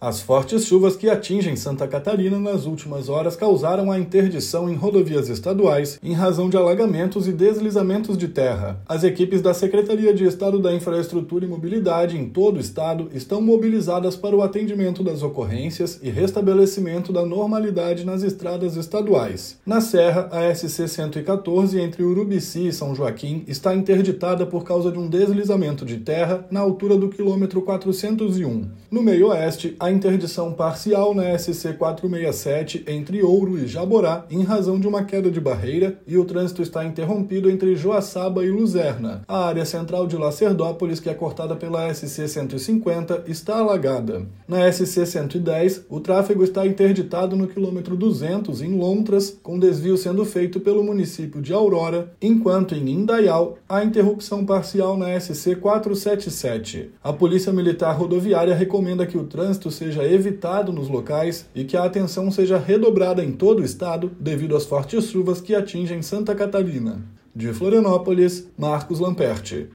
As fortes chuvas que atingem Santa Catarina nas últimas horas causaram a interdição em rodovias estaduais em razão de alagamentos e deslizamentos de terra. As equipes da Secretaria de Estado da Infraestrutura e Mobilidade em todo o estado estão mobilizadas para o atendimento das ocorrências e restabelecimento da normalidade nas estradas estaduais. Na Serra, a SC 114 entre Urubici e São Joaquim está interditada por causa de um deslizamento de terra na altura do quilômetro 401. No meio-oeste, a interdição parcial na SC 467 entre Ouro e Jaborá em razão de uma queda de barreira e o trânsito está interrompido entre Joaçaba e Luzerna. A área central de Lacerdópolis, que é cortada pela SC 150, está alagada. Na SC 110, o tráfego está interditado no quilômetro 200 em Lontras, com desvio sendo feito pelo município de Aurora, enquanto em Indaial, há interrupção parcial na SC 477. A Polícia Militar Rodoviária recomenda que o trânsito seja evitado nos locais e que a atenção seja redobrada em todo o estado devido às fortes chuvas que atingem Santa Catarina. De Florianópolis, Marcos Lamperti.